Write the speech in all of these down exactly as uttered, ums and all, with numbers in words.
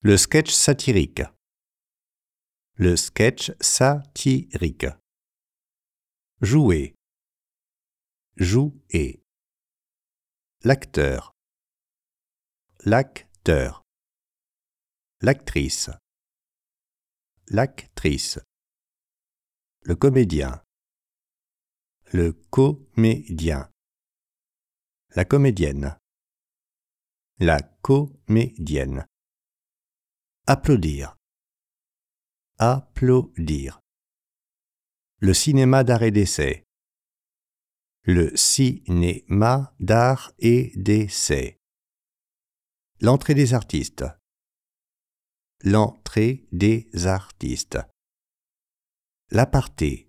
Le sketch satirique. Le sketch satirique. Jouer. Jouer. L'acteur. L'acteur. L'actrice. L'actrice. Le comédien. Le comédien. La comédienne. La comédienne. Applaudir. Applaudir. Le cinéma d'art et d'essai. Le cinéma d'art et d'essai. L'entrée des artistes. L'entrée des artistes. L'aparté.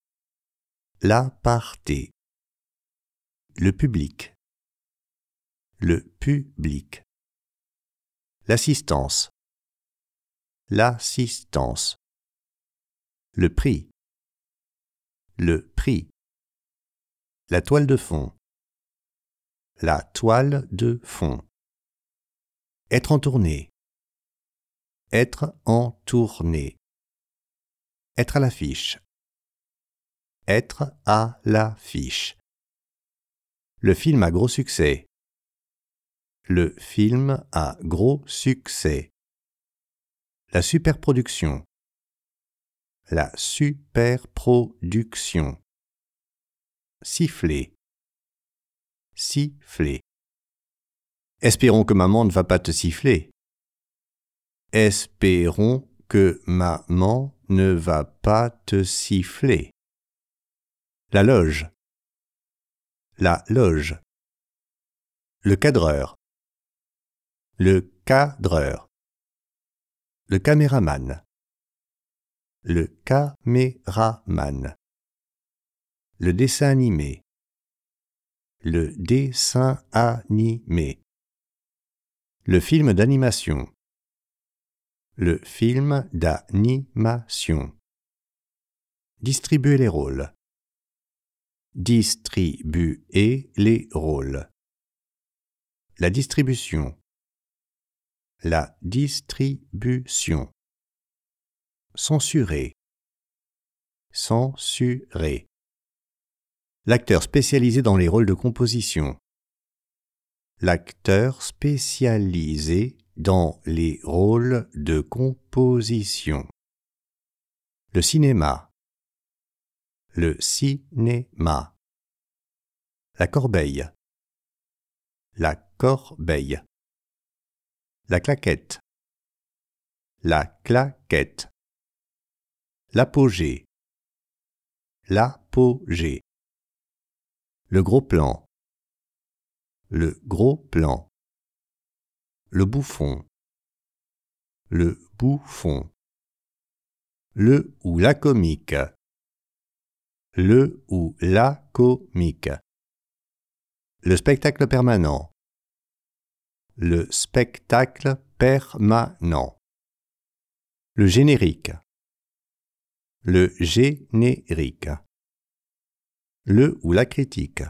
L'aparté. Le public. Le public. L'assistance. L'assistance. Le prix. Le prix. La toile de fond. La toile de fond. Être en tournée. Être en tournée. Être à l'affiche. Être à l'affiche. Le film à gros succès. Le film à gros succès. La superproduction. La superproduction. Siffler. Siffler. Espérons que maman ne va pas te siffler. Espérons que maman ne va pas te siffler. La loge. La loge. Le cadreur. Le cadreur. Le caméraman. Le caméraman. Le dessin animé. Le dessin animé. Le film d'animation. Le film d'animation. Distribuer les rôles. Distribuer les rôles. La distribution. La distribution. Censurer. Censurer. L'acteur spécialisé dans les rôles de composition. L'acteur spécialisé dans les rôles de composition. Le cinéma. Le cinéma. La corbeille. La corbeille. La claquette. La claquette. L'apogée. L'apogée. Le gros plan. Le gros plan. Le bouffon. Le bouffon. Le ou la comique. Le ou la comique. Le spectacle permanent. Le spectacle permanent. Le générique. Le générique. Le ou la critique.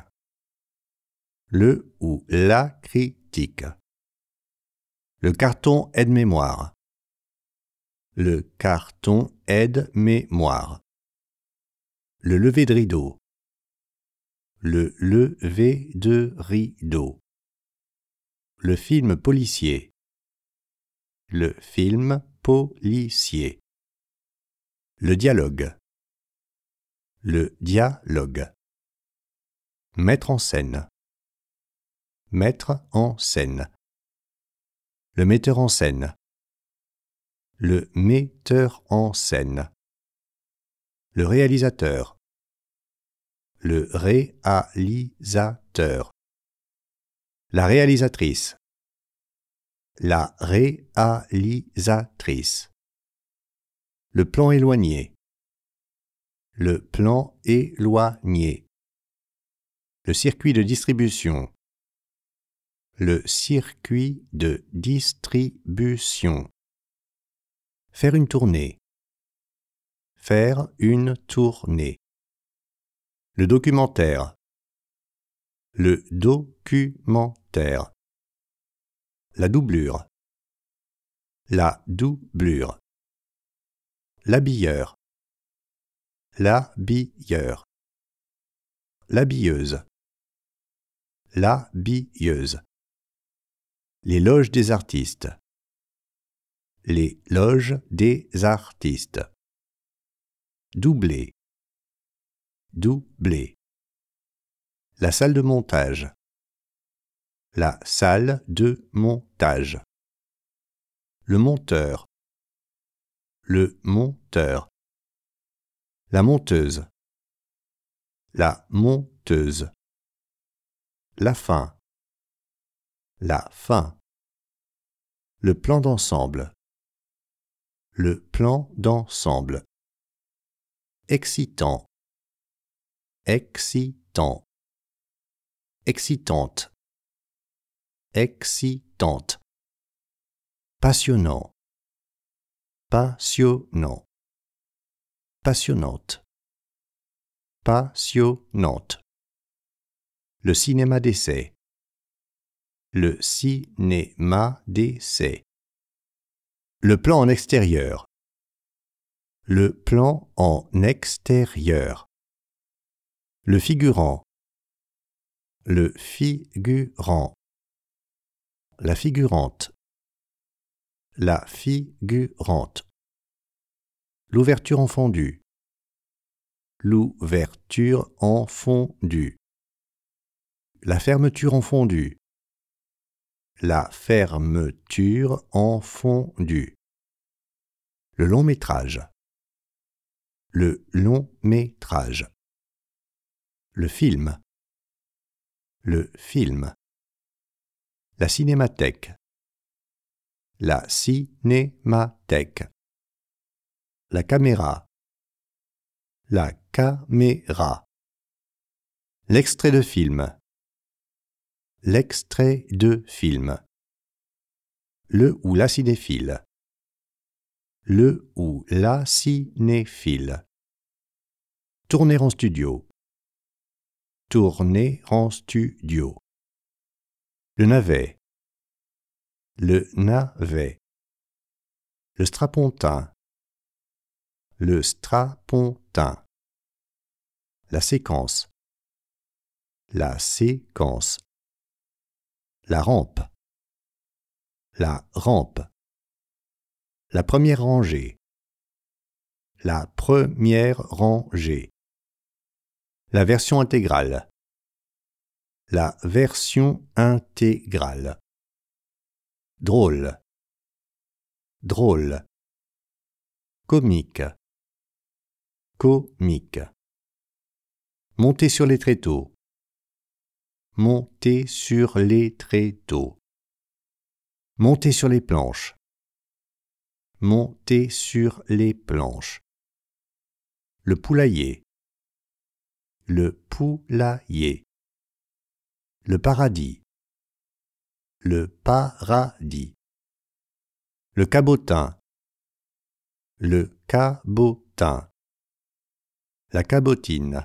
Le ou la critique. Le carton aide-mémoire. Le carton aide-mémoire. Le lever de rideau. Le lever de rideau. Le film policier. Le film policier. Le dialogue. Le dialogue. Mettre en scène. Mettre en scène. Le metteur en scène. Le metteur en scène. Le réalisateur. Le réalisateur. La réalisatrice. La réalisatrice. Le plan éloigné. Le plan éloigné. Le circuit de distribution. Le circuit de distribution. Faire une tournée. Faire une tournée. Le documentaire. Le documentaire. La doublure. La doublure. L'habilleur. L'habilleur. L'habilleuse. L'habilleuse. Les loges des artistes. Les loges des artistes. Doubler. Doubler. La salle de montage. La salle de montage. Le monteur. Le monteur. La monteuse. La monteuse. La fin. La fin. Le plan d'ensemble. Le plan d'ensemble. Excitant. Excitant. Excitante. Excitante. Passionnant. Passionnant. Passionnante. Passionnante. Le cinéma d'essai. Le cinéma d'essai. Le plan en extérieur. Le plan en extérieur. Le figurant. Le figurant. La figurante. La figurante. L'ouverture en fondu. L'ouverture en fondu. La fermeture en fondu. La fermeture en fondu. Le long métrage. Le long métrage. Le film. Le film. La cinémathèque. La cinémathèque. La caméra. La caméra. L'extrait de film. L'extrait de film. Le ou la cinéphile. Le ou la cinéphile. Tourner en studio. Tourner en studio. Le navet. Le navet. Le strapontin. Le strapontin. La séquence. La séquence. La rampe. La rampe. La première rangée. La première rangée. La version intégrale. La version intégrale. Drôle. Drôle. Comique. Comique. Monter sur les tréteaux. Monter sur les tréteaux. Monter sur les planches. Monter sur les planches. Le poulailler. Le poulailler. Le paradis. Le paradis. Le cabotin. Le cabotin. La cabotine.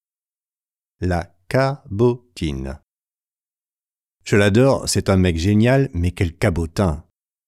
La cabotine. Je l'adore, c'est un mec génial, mais quel cabotin.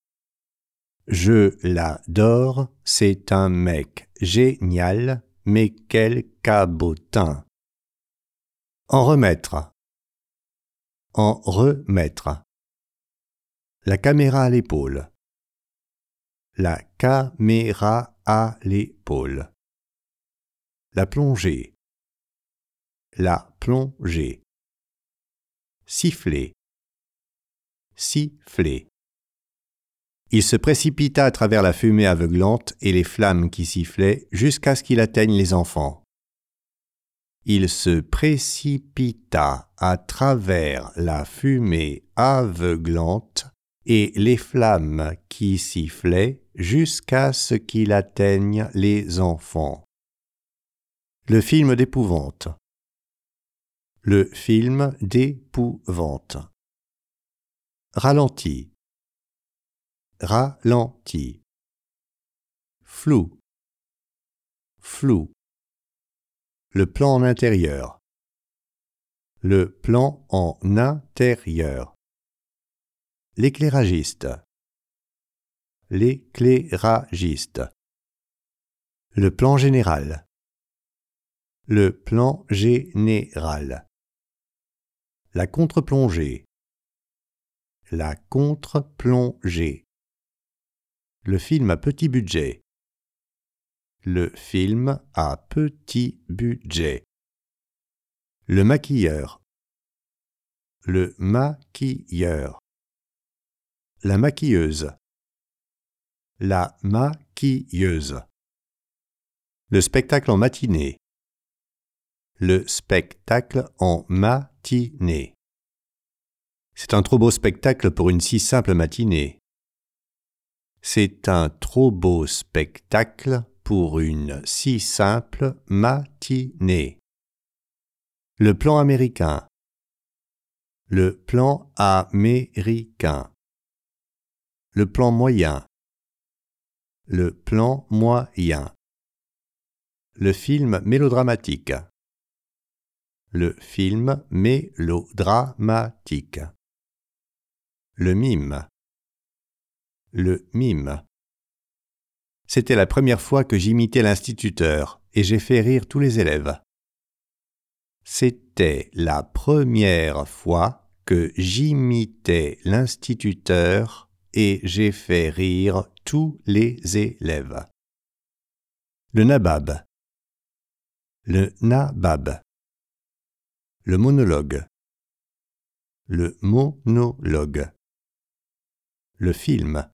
Je l'adore, c'est un mec génial, mais quel cabotin. En remettre. En remettre. La caméra à l'épaule. La caméra à l'épaule. La plongée. La plongée. Siffler. Siffler. Il se précipita à travers la fumée aveuglante et les flammes qui sifflaient jusqu'à ce qu'il atteigne les enfants. Il se précipita à travers la fumée aveuglante et les flammes qui sifflaient jusqu'à ce qu'il atteigne les enfants. Le film d'épouvante. Le film d'épouvante. Ralenti. Ralenti. Flou. Flou. Le plan en intérieur. Le plan en intérieur. L'éclairagiste. l'éclairagiste. Le plan général. Le plan général. La contre-plongée. La contre-plongée. Le film à petit budget. Le film à petit budget. Le maquilleur. Le maquilleur. La maquilleuse. La maquilleuse. Le spectacle en matinée. Le spectacle en matinée. C'est un trop beau spectacle pour une si simple matinée. C'est un trop beau spectacle pour une si simple matinée. Le plan américain. Le plan américain. Le plan moyen. Le plan moyen. Le film mélodramatique. Le film mélodramatique. Le mime. Le mime. C'était la première fois que j'imitais l'instituteur et j'ai fait rire tous les élèves. C'était la première fois que j'imitais l'instituteur et j'ai fait rire tous les élèves. Le nabab. Le nabab. Le monologue. Le monologue. Le film.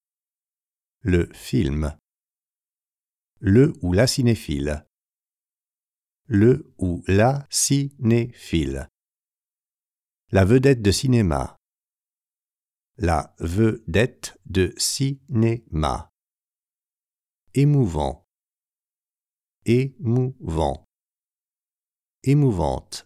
Le film. Le ou la cinéphile. Le ou la cinéphile. La vedette de cinéma. La vedette de cinéma. Émouvant. Émouvant. Émouvante.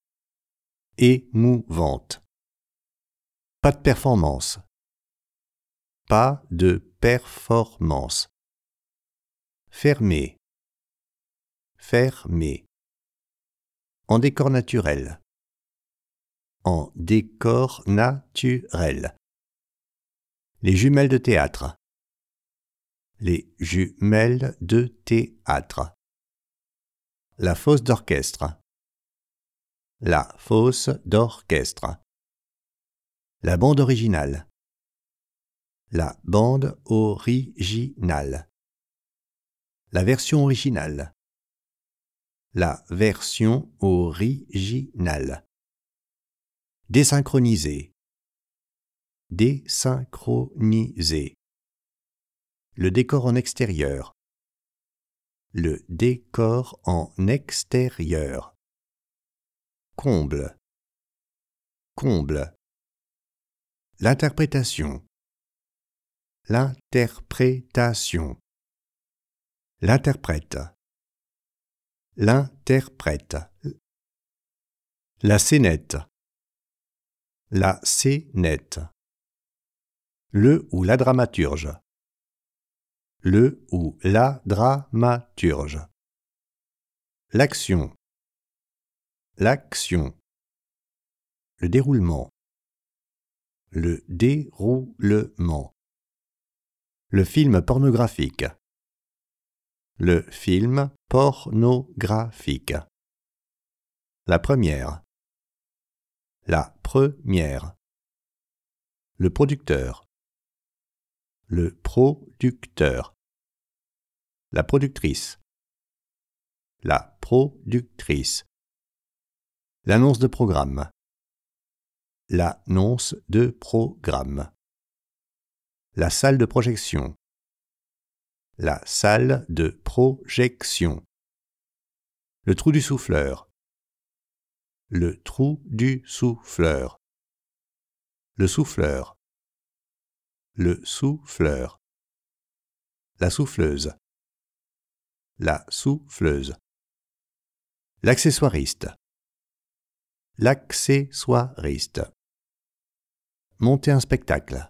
Émouvante. Pas de performance. Pas de performance. Fermé. Fermé. En décor naturel. En décor naturel. Les jumelles de théâtre. Les jumelles de théâtre. La fosse d'orchestre. La fosse d'orchestre. La bande originale. La bande originale. La version originale. La version originale. Désynchronisé. Désynchronisé. Le décor en extérieur. Le décor en extérieur. Comble. Comble. L'interprétation. L'interprétation. L'interprète. L'interprète. La scénette. La scénette. Le ou la dramaturge. Le ou la dramaturge. L'action. L'action. Le déroulement. Le déroulement. Le film pornographique. Le film pornographique. La première. La première. Le producteur. Le producteur. La productrice. La productrice. L'annonce de programme. L'annonce de programme. La salle de projection. La salle de projection. Le trou du souffleur. Le trou du souffleur. Le souffleur. Le souffleur. La souffleuse. La souffleuse. L'accessoiriste. L'accessoiriste. Monter un spectacle.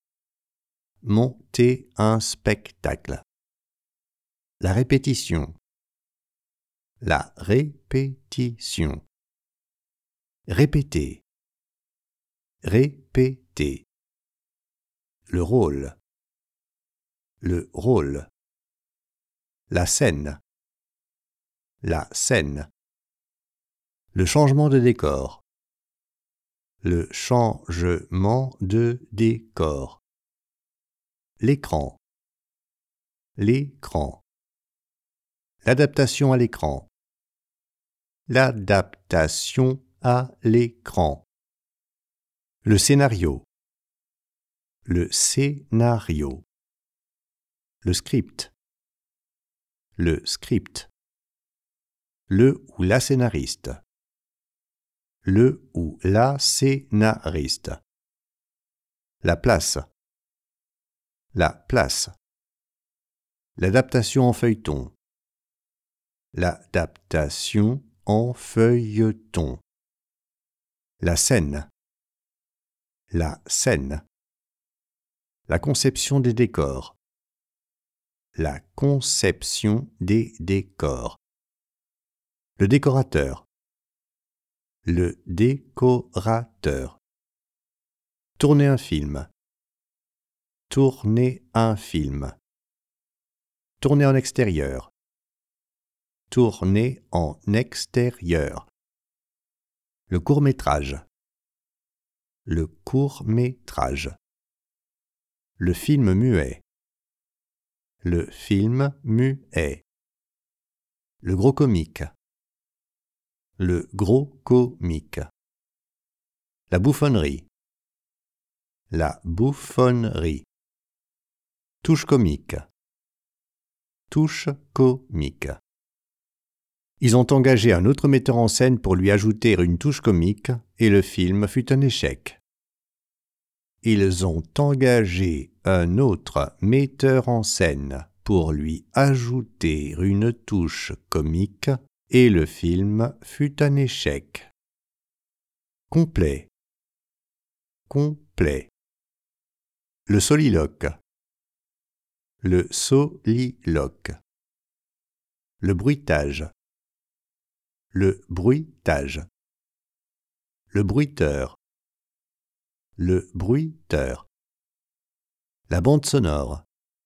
Monter un spectacle. La répétition. La répétition. Répéter. Répéter. Le rôle. le rôle, la scène, la scène, le changement de décor, le changement de décor, l'écran, l'écran, l'adaptation à l'écran, l'adaptation à l'écran, le scénario, le scénario, le script, le script, le ou la scénariste, le ou la scénariste, la place, la place, l'adaptation en feuilleton, l'adaptation en feuilleton, la scène, la scène, la conception des décors, la conception des décors, le décorateur, le décorateur, tourner un film, tourner un film, tourner en extérieur, tourner en extérieur, le court-métrage, le court-métrage, le film muet, le film muet, le gros comique, le gros comique, la bouffonnerie, la bouffonnerie, touche comique, touche comique. Ils ont engagé un autre metteur en scène pour lui ajouter une touche comique et le film fut un échec. Ils ont engagé un autre metteur en scène pour lui ajouter une touche comique et le film fut un échec. Complet, complet. Le soliloque, le soliloque. Le bruitage, le bruitage. Le bruiteur, le bruiteur. La bande sonore,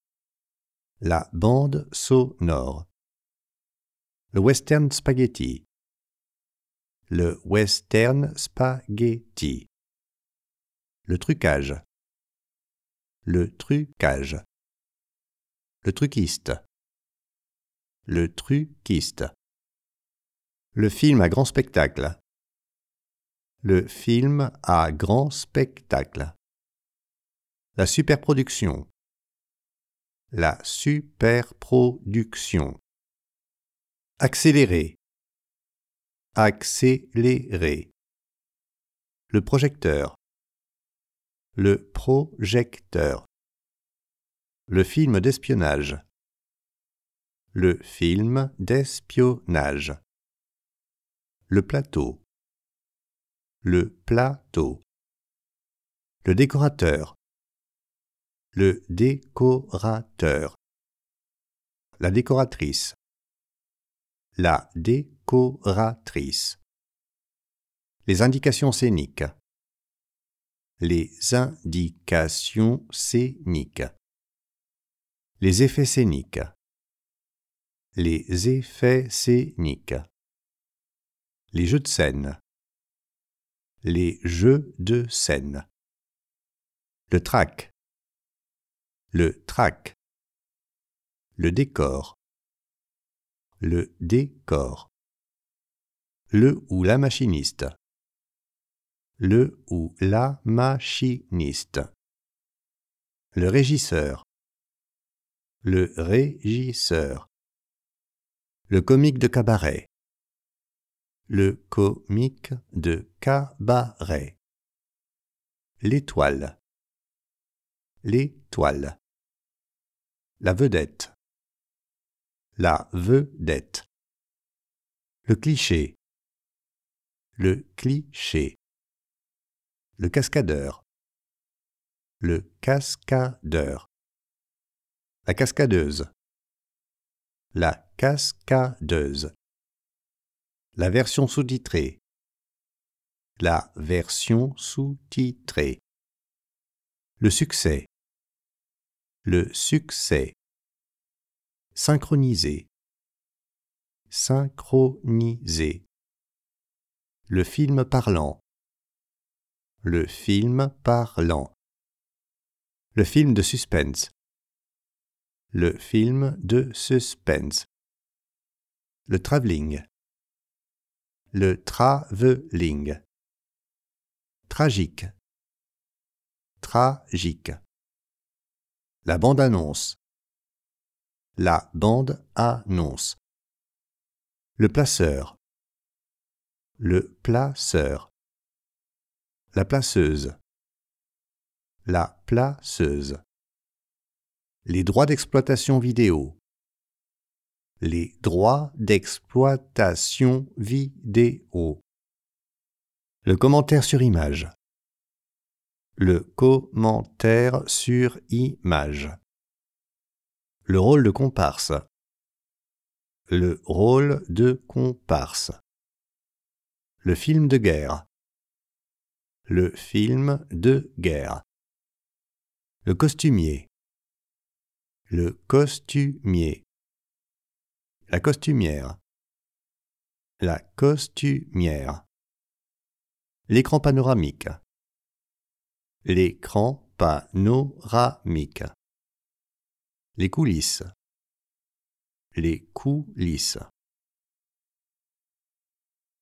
la bande sonore. Le western spaghetti, le western spaghetti. Le trucage, le trucage. Le truquiste, le truquiste. Le film à grand spectacle, le film à grand spectacle. La superproduction, la superproduction. Accélérer, accélérer. Le projecteur, le projecteur. Le film d'espionnage, le film d'espionnage. Le plateau, le plateau. Le décorateur, le décorateur. La décoratrice, la décoratrice. Les indications scéniques, les indications scéniques. Les effets scéniques, les effets scéniques. Les jeux de scène, les jeux de scène. Le track, le track. Le décor, le décor. Le ou la machiniste, le ou la machiniste. Le régisseur, le régisseur. Le comique de cabaret, le comique de cabaret. L'étoile, l'étoile. La vedette, la vedette. Le cliché, le cliché. Le cascadeur, le cascadeur. La cascadeuse, la cascadeuse. La version sous-titrée, la version sous-titrée. Le succès, le succès, synchroniser, synchroniser, le film parlant, le film parlant, le film de suspense, le film de suspense, le travelling, le travelling, tragique, tragique, la bande-annonce, la bande-annonce, le placeur, le placeur, la placeuse, la placeuse, les droits d'exploitation vidéo, les droits d'exploitation vidéo, le commentaire sur image, le commentaire sur image, le rôle de comparse, le rôle de comparse, le film de guerre, le film de guerre, le costumier, le costumier, la costumière, la costumière, l'écran panoramique, l'écran panoramique, les coulisses, les coulisses.